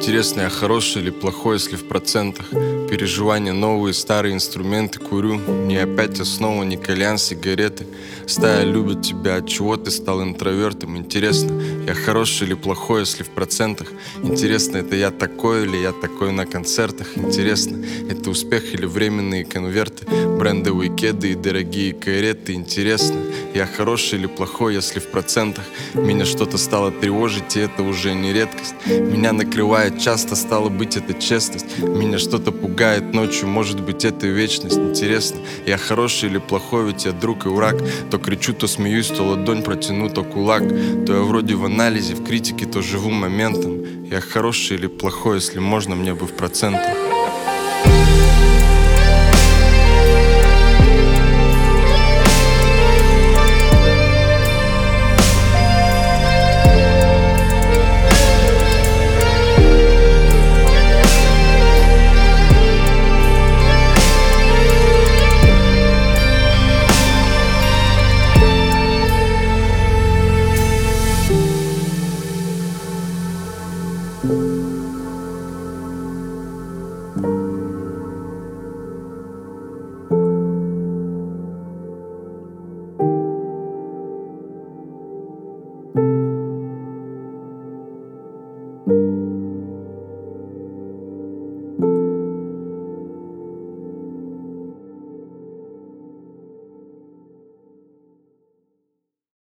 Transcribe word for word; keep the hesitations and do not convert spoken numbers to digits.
Интересно, я хороший или плохой, если в процентах. Переживания новые, старые инструменты курю. Не опять основа, не кальян, сигареты. Стая любит тебя, от чего ты стал интровертом? Интересно, я хороший или плохой, если в процентах? Интересно, это я такой или я такой на концертах? Интересно, это успех или временные конверты? Брендовые кеды и дорогие кареты? Интересно, я хороший или плохой, если в процентах? Меня что-то стало тревожить, и это уже не редкость. Меня накрывает часто, стало быть, это честность. Меня что-то пугает ночью, может быть, это вечность. Интересно, я хороший или плохой, ведь я друг и враг. То кричу, то смеюсь, то ладонь протяну, то кулак. То я вроде в анализе, в критике, то живу моментом. Я хороший или плохой, если можно, мне бы в процентах.